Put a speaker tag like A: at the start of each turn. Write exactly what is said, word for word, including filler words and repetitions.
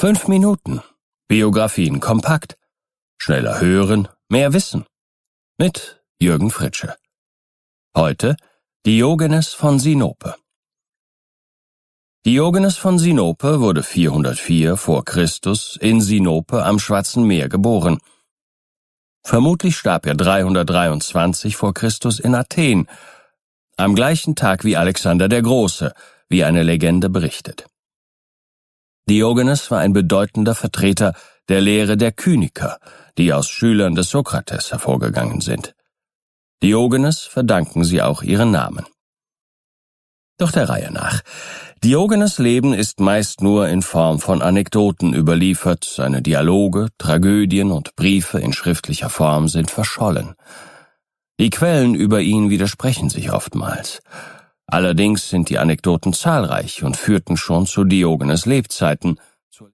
A: Fünf Minuten. Biografien kompakt. Schneller hören, mehr wissen. Mit Jürgen Fritsche. Heute Diogenes von Sinope. Diogenes von Sinope wurde vierhundertvier vor Christus in Sinope am Schwarzen Meer geboren. Vermutlich starb er dreihundertdreiundzwanzig vor Christus in Athen, am gleichen Tag wie Alexander der Große, wie eine Legende berichtet. Diogenes war ein bedeutender Vertreter der Lehre der Kyniker, die aus Schülern des Sokrates hervorgegangen sind. Diogenes verdanken sie auch ihren Namen. Doch der Reihe nach. Diogenes' Leben ist meist nur in Form von Anekdoten überliefert, seine Dialoge, Tragödien und Briefe in schriftlicher Form sind verschollen. Die Quellen über ihn widersprechen sich oftmals. Allerdings sind die Anekdoten zahlreich und führten schon zu Diogenes' Lebzeiten,